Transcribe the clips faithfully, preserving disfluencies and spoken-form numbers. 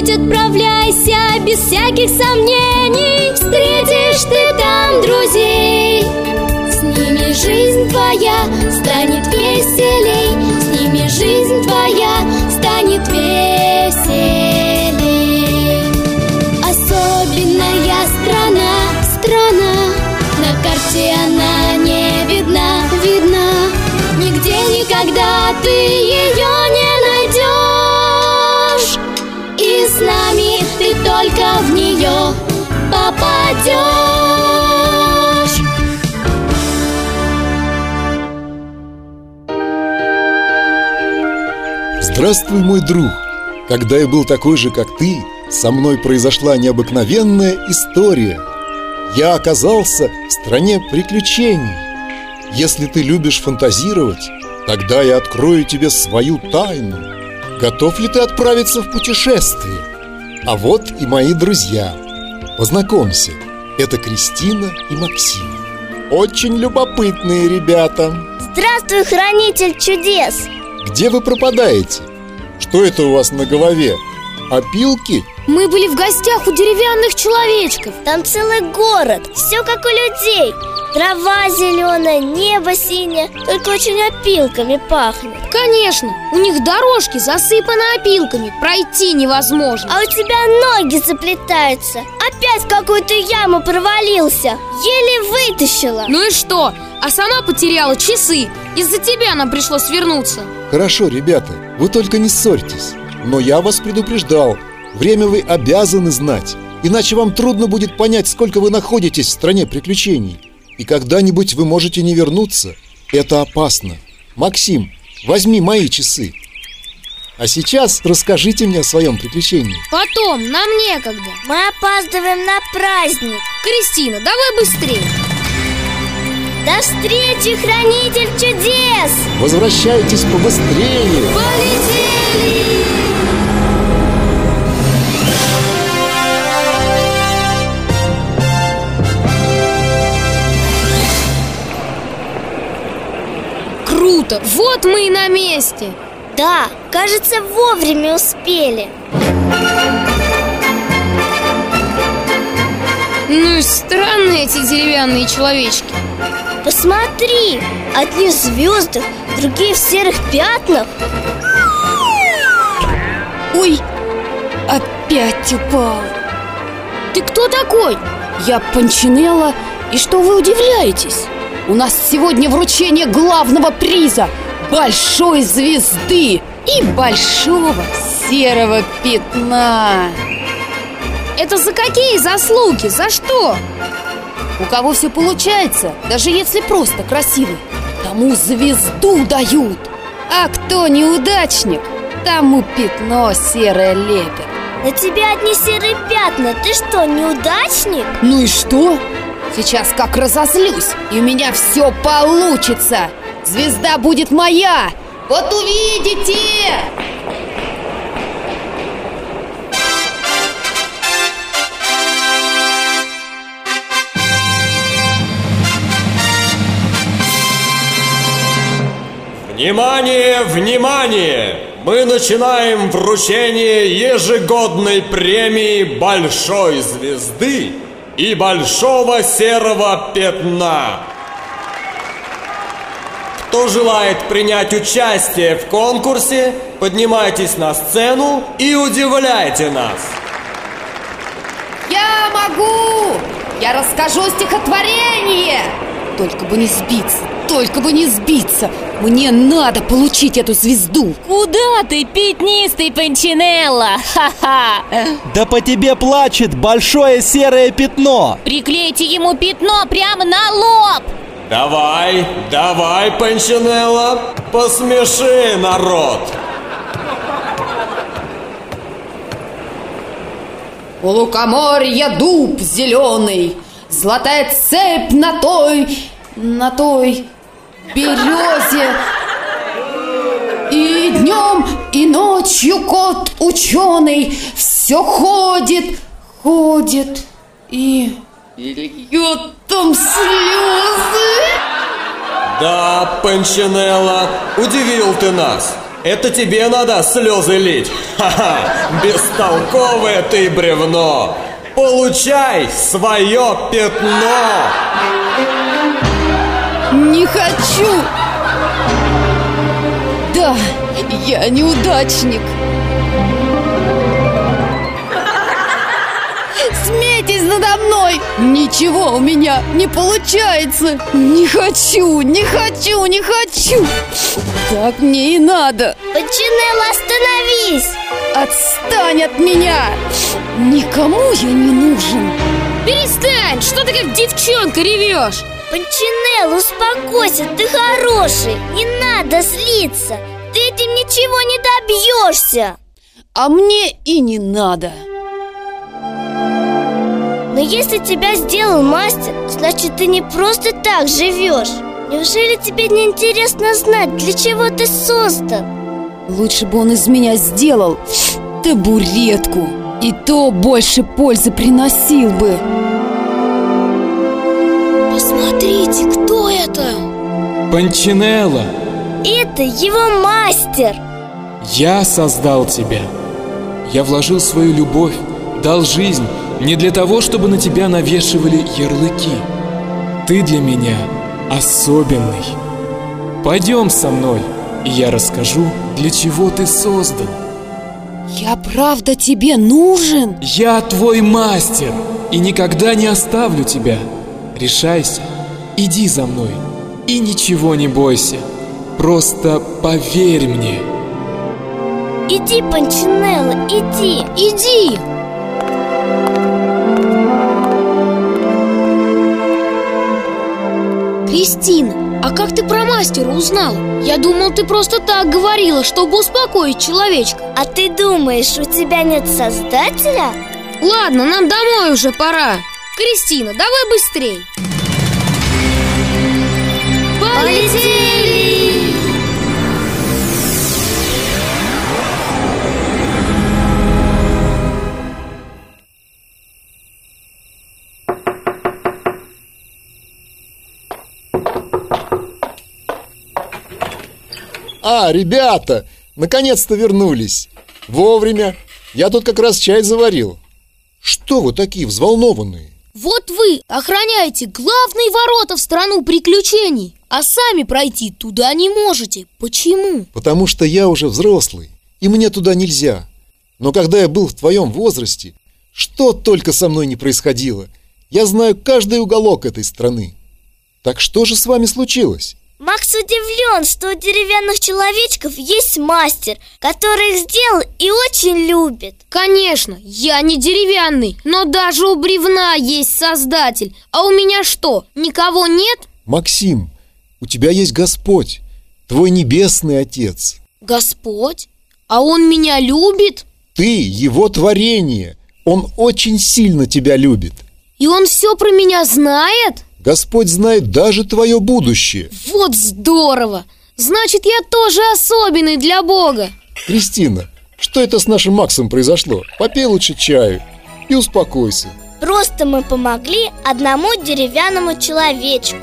путь отправляйся без всяких сомнений. Встретишь ты там друзей, с ними жизнь твоя станет веселей, с ними жизнь твоя станет веселей. Особенная страна, страна, на карте она не видна, видна. Нигде никогда ты ее не найдешь, и с нами ты только в нее попадешь. Здравствуй, мой друг! Когда я был такой же, как ты, со мной произошла необыкновенная история. Я оказался в стране приключений. Если ты любишь фантазировать, тогда я открою тебе свою тайну. Готов ли ты отправиться в путешествие? А вот и мои друзья. Познакомься, это Кристина и Максим. Очень любопытные ребята. Здравствуй, хранитель чудес! Где вы пропадаете? Что это у вас на голове? Опилки? Мы были в гостях у деревянных человечков. Там целый город, все как у людей. Трава зеленая, небо синее, только очень опилками пахнет. Конечно, у них дорожки засыпаны опилками, пройти невозможно. А у тебя ноги заплетаются. Опять в какую-то яму провалился, еле вытащила. Ну и что? А сама потеряла часы. Из-за тебя нам пришлось вернуться. Хорошо, ребята, вы только не ссорьтесь. Но я вас предупреждал, время вы обязаны знать, иначе вам трудно будет понять, сколько вы находитесь в стране приключений. И когда-нибудь вы можете не вернуться. Это опасно. Максим, возьми мои часы. А сейчас расскажите мне о своем приключении. Потом, нам некогда. Мы опаздываем на праздник. Кристина, давай быстрее. До встречи, хранитель чудес! Возвращайтесь побыстрее. Полетели! Круто! Вот мы и на месте. Да, кажется, вовремя успели. Ну и странные эти деревянные человечки. Посмотри, одни в звездах, другие в серых пятнах. Ой, опять упал. Ты кто такой? Я Панчинелла. И что вы удивляетесь? У нас сегодня вручение главного приза – большой звезды и большого серого пятна. Это за какие заслуги? За что? У кого все получается, даже если просто красивый, тому звезду дают. А кто неудачник, тому пятно серое лепят. На тебя одни серые пятна. Ты что, неудачник? Ну и что? Сейчас как разозлюсь, и у меня все получится. Звезда будет моя. Вот увидите! Внимание, внимание! Мы начинаем вручение ежегодной премии Большой Звезды и Большого Серого Пятна. Кто желает принять участие в конкурсе, поднимайтесь на сцену и удивляйте нас. Я могу! Я расскажу стихотворение! Только бы не сбиться, только бы не сбиться. Мне надо получить эту звезду. Куда ты, пятнистый Панчинелла? Ха-ха! Да по тебе плачет большое серое пятно. Приклейте ему пятно прямо на лоб. Давай, давай, Панчинелла, посмеши народ. У лукоморья дуб зеленый, золотая цепь на той, на той березе. И днем, и ночью кот ученый все ходит, ходит и, и льет там слезы. Да, Панчинелла, удивил ты нас. Это тебе надо слезы лить. Ха-ха, бестолковое ты бревно. Получай свое пятно. Не хочу. Да, я неудачник. Смейтесь надо мной. Ничего у меня не получается. Не хочу, не хочу, не хочу. Так мне и надо. Панчинелло, остановись! Отстань от меня. Никому я не нужен. Перестань, что ты как девчонка ревешь? Панчинелло, успокойся, ты хороший. Не надо злиться. Ты этим ничего не добьешься. А мне и не надо. Но если тебя сделал мастер, значит, ты не просто так живешь. Неужели тебе не интересно знать, для чего ты создан? Лучше бы он из меня сделал табуретку. И то больше пользы приносил бы. Посмотрите, кто это? Панчинелло, Это его мастер. я создал тебя. Я вложил свою любовь, дал жизнь не для того, чтобы на тебя навешивали ярлыки. Ты для меня особенный. Пойдем со мной, и я расскажу, для чего ты создан. Я правда тебе нужен? Я твой мастер и никогда не оставлю тебя. Решайся, иди за мной и ничего не бойся. Просто поверь мне. Иди, Панчинелло, иди. Иди! Кристина, а как ты про мастера узнала? Я думал, ты просто так говорила, чтобы успокоить человечка. А ты думаешь, у тебя нет создателя? Ладно, нам домой уже пора. Кристина, давай быстрей. Полетели! А, ребята, наконец-то вернулись. Вовремя. Я тут как раз чай заварил. Что вы такие взволнованные? Вот вы охраняете главные ворота в страну приключений, а сами пройти туда не можете. Почему? Потому что я уже взрослый, и мне туда нельзя. Но когда я был в твоем возрасте, что только со мной не происходило. Я знаю каждый уголок этой страны. Так что же с вами случилось? Макс удивлен, что у деревянных человечков есть мастер, который их сделал и очень любит. Конечно, я не деревянный, но даже у бревна есть создатель. А у меня что, никого нет? Максим, у тебя есть Господь, твой небесный Отец. Господь? А он меня любит? Ты его творение. Он очень сильно тебя любит. И он все про меня знает? Господь знает даже твое будущее. Вот здорово! Значит, я тоже особенный для Бога. Кристина, что это с нашим Максом произошло? Попей лучше чаю и успокойся. Просто мы помогли одному деревянному человечку.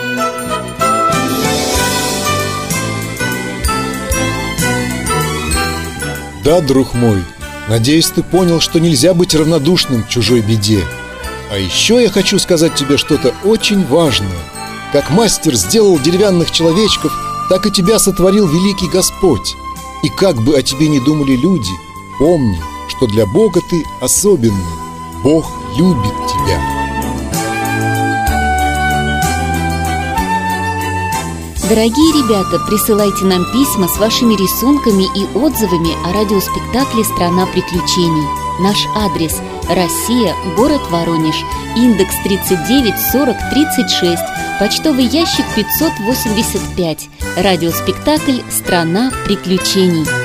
Да, друг мой, надеюсь, ты понял, что нельзя быть равнодушным к чужой беде. А еще я хочу сказать тебе что-то очень важное. Как мастер сделал деревянных человечков, так и тебя сотворил великий Господь. И как бы о тебе ни думали люди, помни, что для Бога ты особенный. Бог любит тебя. Дорогие ребята, присылайте нам письма с вашими рисунками и отзывами о радиоспектакле «Страна приключений». Наш адрес – Россия, город Воронеж, индекс тридцать девять сорок тридцать шесть, почтовый ящик пятьсот восемьдесят пять. Радиоспектакль «Страна приключений».